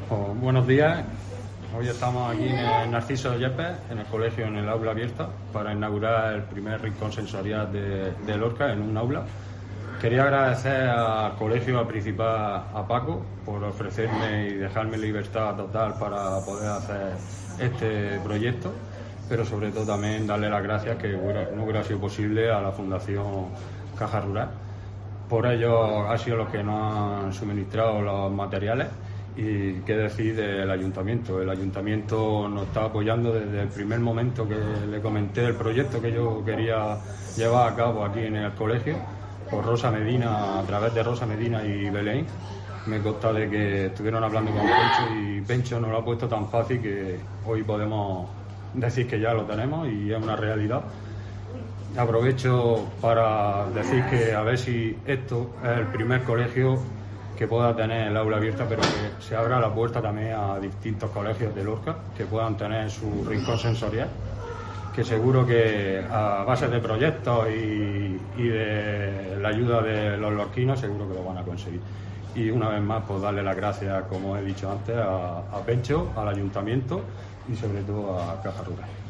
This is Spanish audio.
Pues, buenos días. Hoy estamos aquí en el Narciso Yepes, en el colegio, en el aula abierta, para inaugurar el primer rincón sensorial de Lorca en un aula. Quería agradecer al colegio, al principal, a Paco, por ofrecerme y dejarme libertad total para poder hacer este proyecto, pero sobre todo también darle las gracias, que no hubiera sido posible, a la Fundación Caja Rural. Por ello ha sido los que nos han suministrado los materiales. Y qué decir del ayuntamiento. El ayuntamiento nos está apoyando desde el primer momento que le comenté el proyecto que yo quería llevar a cabo aquí en el colegio, por Rosa Medina, a través de Rosa Medina y Belén. Me consta de que estuvieron hablando con Pencho y Pencho nos lo ha puesto tan fácil que hoy podemos decir que ya lo tenemos y es una realidad. Aprovecho para decir que a ver si esto es el primer colegio que pueda tener el aula abierta, pero que se abra la puerta también a distintos colegios de Lorca que puedan tener su rincón sensorial, que seguro que a base de proyectos y de la ayuda de los lorquinos seguro que lo van a conseguir. Y una vez más, pues darle las gracias, como he dicho antes, a Pencho, al ayuntamiento y sobre todo a Caja Rural.